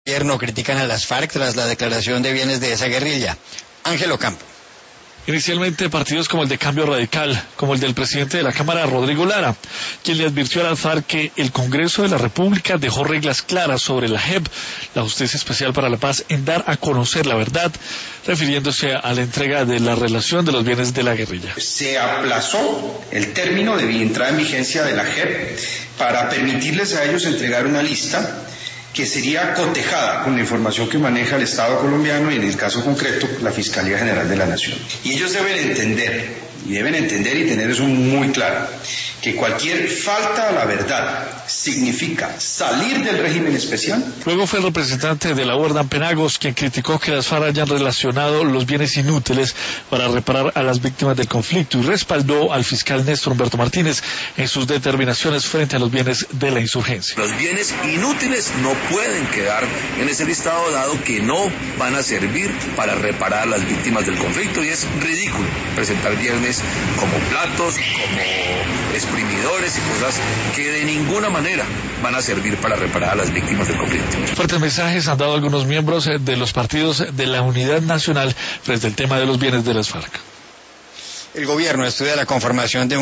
gobierno critican a las FARC tras la declaración de bienes de esa guerrilla. Ángelo Campo. Inicialmente partidos como el de Cambio Radical, como el del presidente de la Cámara, Rodrigo Lara, quien le advirtió a las FARC que el Congreso de la República dejó reglas claras sobre la JEP, la Justicia Especial para la Paz, en dar a conocer la verdad, refiriéndose a la entrega de la relación de los bienes de la guerrilla. Se aplazó el término de entrada en vigencia de la JEP para permitirles a ellos entregar una lista que sería cotejada con la información que maneja el Estado colombiano y en el caso concreto la Fiscalía General de la Nación. Y ellos deben entender y tener eso muy claro, que cualquier falta a la verdad significa salir del régimen especial. Luego fue el representante de la Wardan Penagos quien criticó que las FARC hayan relacionado los bienes inútiles para reparar a las víctimas del conflicto y respaldó al fiscal Néstor Humberto Martínez en sus determinaciones frente a los bienes de la insurgencia. Los bienes inútiles no pueden quedar en ese listado dado que no van a servir para reparar a las víctimas del conflicto y es ridículo presentar bienes como platos, como exprimidores y cosas que de ninguna manera van a servir para reparar a las víctimas del conflicto. Fuertes mensajes han dado algunos miembros de los partidos de la Unidad Nacional frente al tema de los bienes de las FARC. El gobierno estudia la conformación de